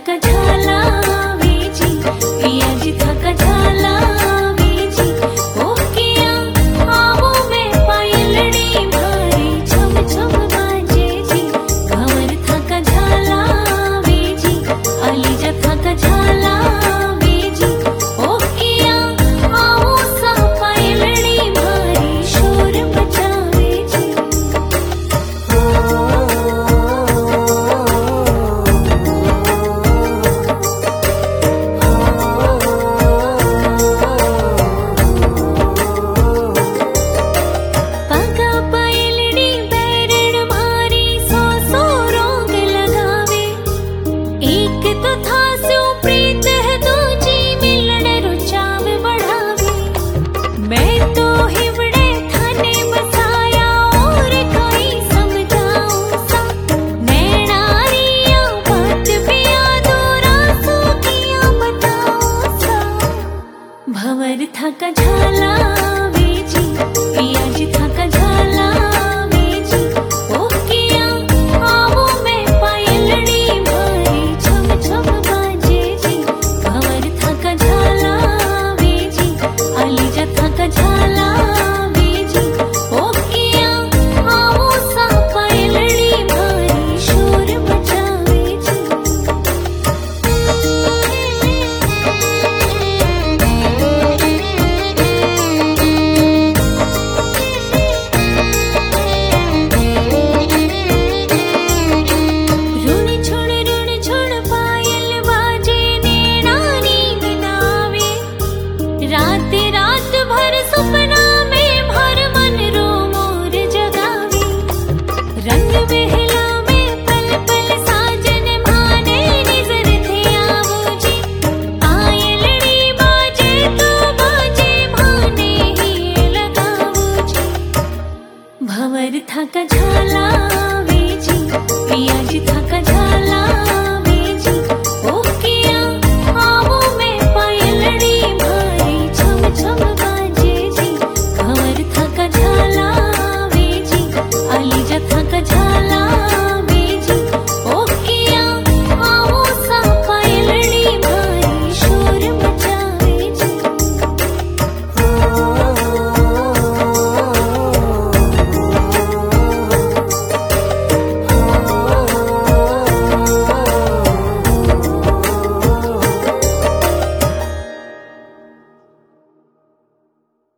थका झाला वेजी, पिया जी थका झाला वेजी, ओ किया आवो में पायलड़ी भारी छम छम बाजे जी। भंवर थका झाला वेजी, अलीजा थका झाला वेजी, ओ किया आवो सा पायलड़ी भारी शोर मचावे जी। पगा पायलड़ी बैरण मारी सौ सौ रोग लगावे, एक तो था स्यो प्रीत है दूजी मिलन रुचाव बढ़ावे। मैं तो हिवड़े थाने बसाया और कोई समझाऊं सा, नैनारिया बात पिया दूरा सो किया बताऊं सा। भंवर थका झाला